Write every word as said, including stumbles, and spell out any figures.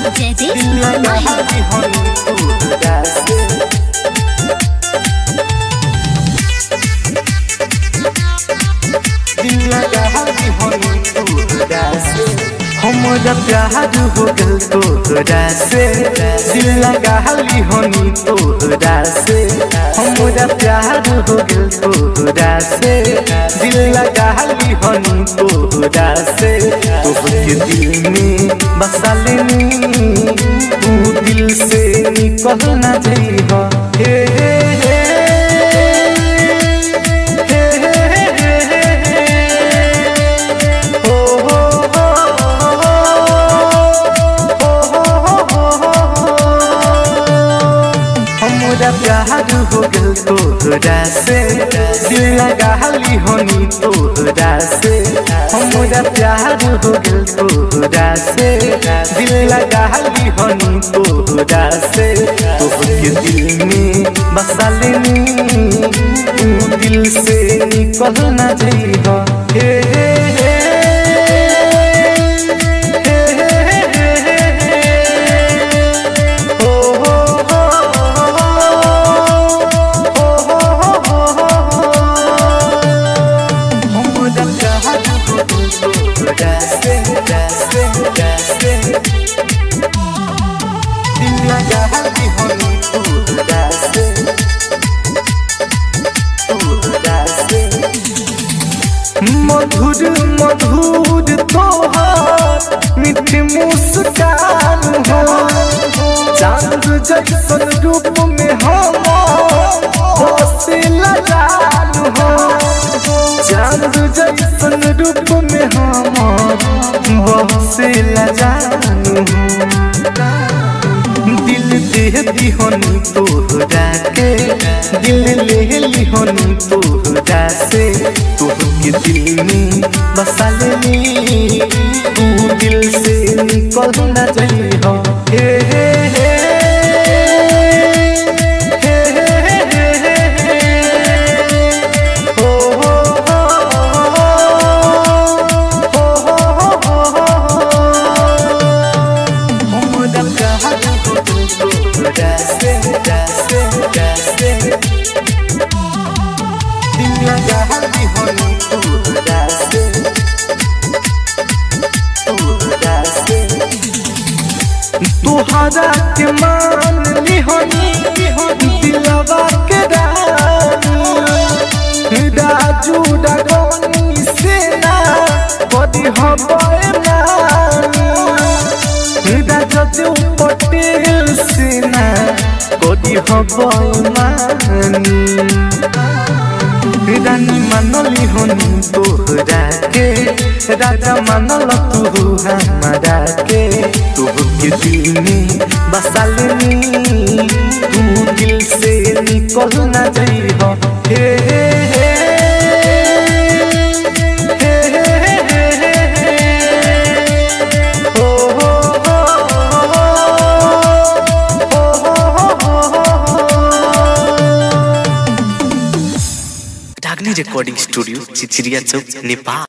जयदेव हमरा प्यार हो गल तोहरा से, दिल लगाली हनी तोहरा से। हमरा प्यार हो गल तोहरा से, दिल लगाली हनी तोहरा से। तोहके दिल में बसा लेनी, तू दिल से निकल ना जइहा। हे हे हे प्यार हो गल तोहरा से, दिल लगाली हनी तोहरा से। हमरा प्यार हो गल तोहरा से, दिल लगाली हनी तोहरा से। तोहके दिल में बसा लेनी, तू दिल से निकल ना जइहा। हे हे हे मधुर मधुर तोहार मीठी मुस्कान हो, चांद जैसन रूप में हम बसेला जान हो। चांद जैसन रूप में हम बसेला जान हो। दिल दे दिहनी तोहरा के, दिल ले लिहनी तोहरा से। तोहके दिल में बसा लेनी, तू दिल से निकल ना जइहा। हे हे हे तोहरा के मान लिहनी दिलवा के रानी। राजू डगनी से ना बड़ी हवाए नानी। राजू पटेल से ना बड़ी हवाए मानी। रानी मानली हनी तोहरा के, राजा मानल तू हमारा के। तोहके दिल में बसा लेनी, तू दिल से निकल ना जइहा। हे हे हे डागनी रिकॉर्डिंग स्टूडियो चिचिरिया चौक नेपाल।